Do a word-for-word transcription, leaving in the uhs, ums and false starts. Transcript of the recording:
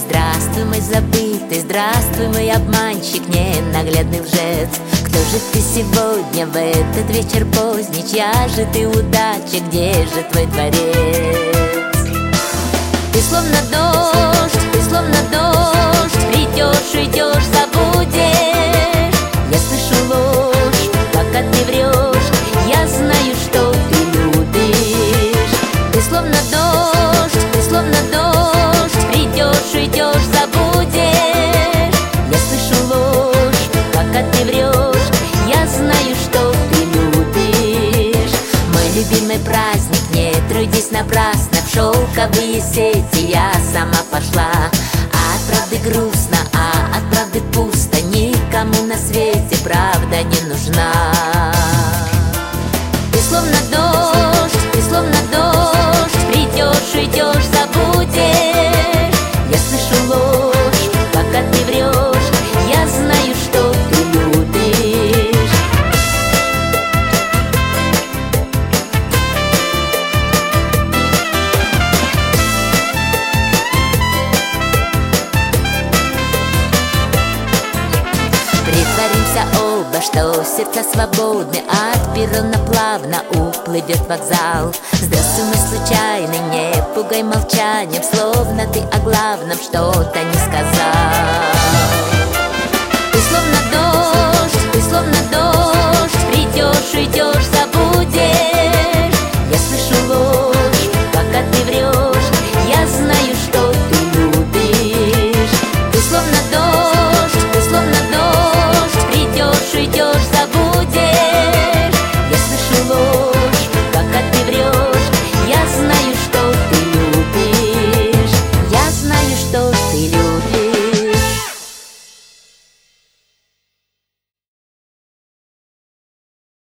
Здравствуй, мой забытый, здравствуй, мой обманщик, ненаглядный лжец. Кто же ты сегодня в этот вечер поздний? Чья же ты удача, где же твой дворец? Ты словно дождь, ты словно дождь, придешь, уйдешь, забудешь. Я слышу ложь, пока ты врешь, я знаю, что ты любишь. Ты словно дождь, ты словно дождь, придешь, уйдешь, забудешь. Я слышу ложь, пока ты врешь, я знаю, что ты любишь. Мой любимый праздник, не трудись напрасно, в шелковые сети я сама пошла. А от правды грустно, а от правды пусто, никому на свете правда не нужна. Ты словно дождь, ты словно дождь, придешь, уйдешь, забудешь. Я слышу ложь, пока ты врешь, я знаю, что ты любишь. Притворимся оба, что сердца свободны, от перрона плавно уплывет вокзал. Здравствуй, мой случайный, не пугай молчанием, словно ты о главном что-то не сказал. Ты словно дождь, ты словно дождь, придешь, уйдешь,